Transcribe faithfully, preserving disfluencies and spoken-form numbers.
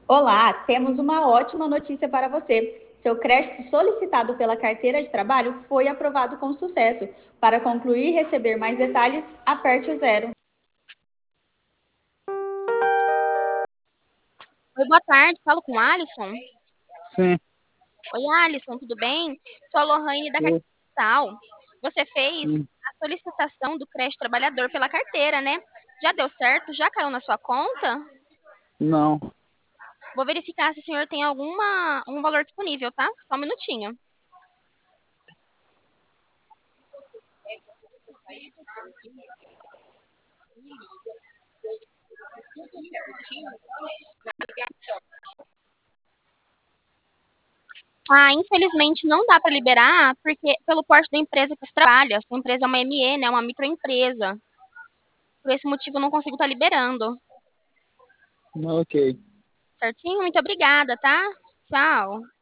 Olá, temos uma ótima notícia para você. Seu crédito solicitado pela carteira de trabalho foi aprovado com sucesso. Para concluir e receber mais detalhes, aperte o zero. Oi, boa tarde. Falo com o Alisson. Sim. Oi, Alisson, tudo bem? Sou a Lohane da eu- Carteira Digital. Você fez hum, a solicitação do crédito trabalhador pela carteira, né? Já deu certo? Já caiu na sua conta? Não. Vou verificar se o senhor tem alguma um valor disponível, tá? Só um minutinho. Ah, infelizmente não dá para liberar, porque pelo porte da empresa que você trabalha. Sua empresa é uma M E, né? Uma microempresa. Por esse motivo eu não consigo estar liberando. Ok. Certinho? Muito obrigada, tá? Tchau.